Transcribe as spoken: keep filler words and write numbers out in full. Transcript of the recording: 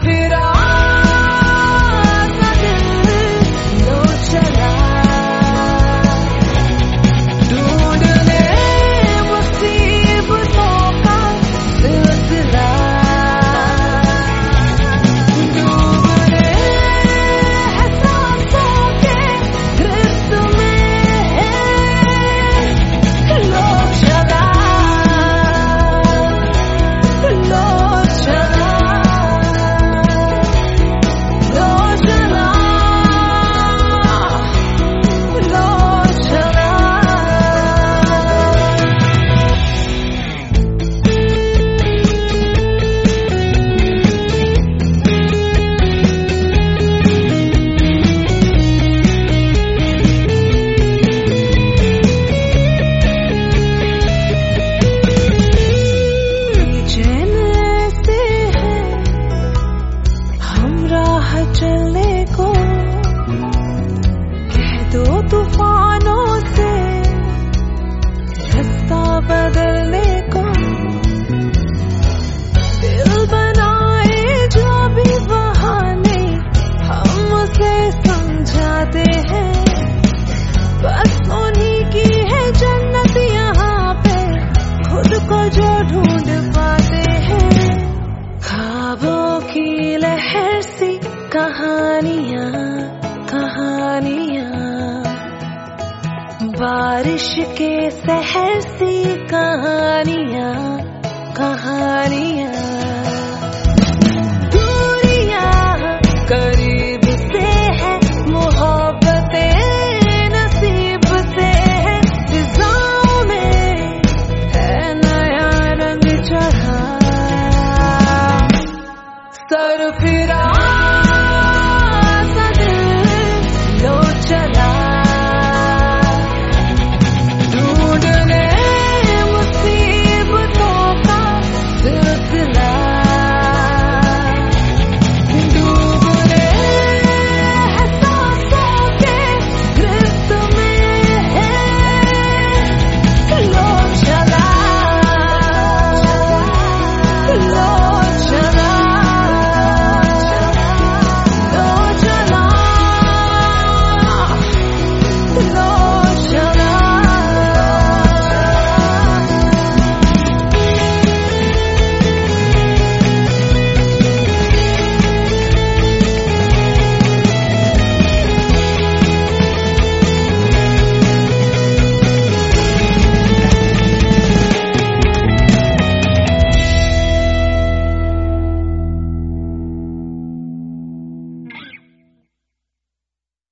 फिरा सा दिल लो चला ढूंढने मुसीबतों का सिलसिला डूबने है सांसों के गिरफ्त में लो चला लो चला लो चला लो चला चैन ऐसे है हम राह चलने को कह दो तूफानों से रास्ता बदलने को दिल बनाए जो भी बहाने हम उसे समझाते हैं बस उन्हीं की है जन्नत यहाँ पे खुद को जो ढूंढ पाते हैं ख्वाबों की लहर सी कहानियाँ कहानियाँ बारिश के सहर सी कहानियाँ कहानियाँ दूरियाँ करीब से है मोहब्बतें नसीब से है फिजाओं में है नया रंग चढ़ा सर फिरा